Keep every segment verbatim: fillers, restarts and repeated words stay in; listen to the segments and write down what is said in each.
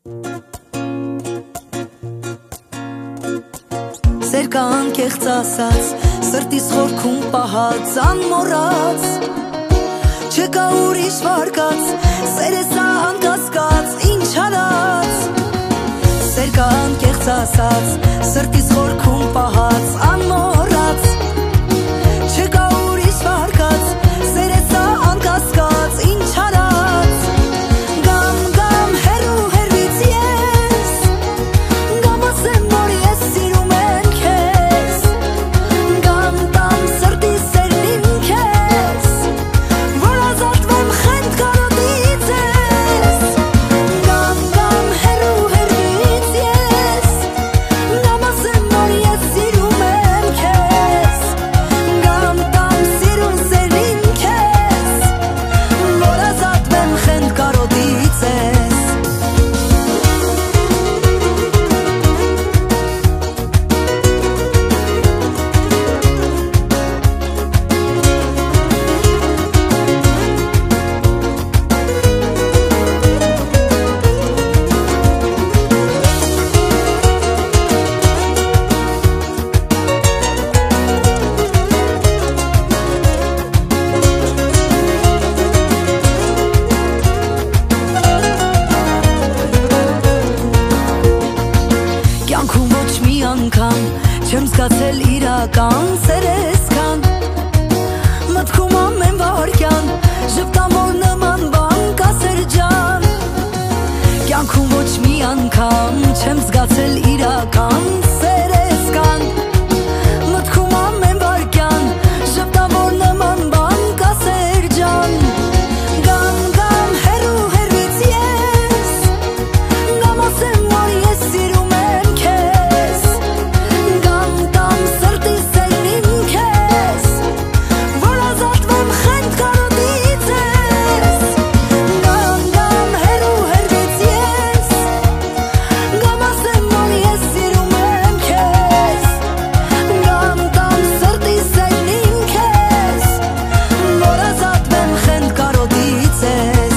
Սերկան կեղծ ասած, սրտիս խորքում պահած, անմոռաց չկա ուրիշ վարկած, սերես անկասկած, ինչ արած Սերկան կեղծ ասած, սրտիս խորքում պահած, անմոռաց չկա ուրիշ վարկած, սերես անկասկած, ինչ արած Գամ, գամ, հերու հերվից ես, գամ ասեմ, որ ես սիրում եմ քեզ Գամ, տամ սրտի սերն իմ քեզ, որ ազատվեմ խենթ կարոտից ես Գամ, գամ, հերու հերվից ես, գամ ասեմ, որ ես սիրում եմ քեզ Գամ, տամ սիրուն սերն իմ քեզ, որ ազատվեմ խենթ կարոտից ես Կյանքում ոչ մի անգամ չեմ զգացել իրական սերեսքան Մտքում ամեն վարքյան ժպտամոլ նման բան կա Սերջան Կյանքում ոչ մի անգամ չեմ զգացել իրական սերեսքան Մտքում ամեն վարքյան ժպտամոլ նման բան կա Սերջան Գամ, գամ, հերու հերվից ես, գամ ասեմ, որ ես սիրում եմ քեզ Գամ, տամ սրտի սերն իմ քեզ, որ ազատվեմ խենթ կարոտից ես Գամ, գամ, հերու հերվից ես, գամ ասեմ, որ ես սիրում եմ քեզ Գամ, տամ սրտի սերն իմ քեզ, որ ազատվեմ խենթ կարոտից ես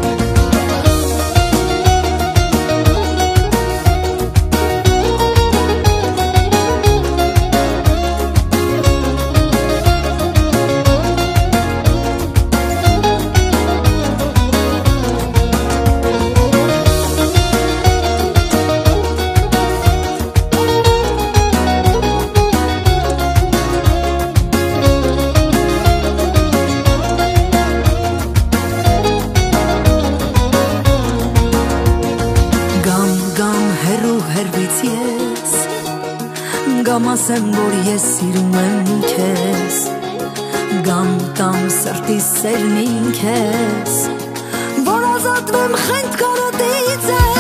Գամ, գամ, հերու հերվից ես, գամ ասեմ, որ ես սիրում եմ քեզ Գամ, տամ սրտի սերն իմ քեզ, որ ազատվեմ խենթ կարոտից ես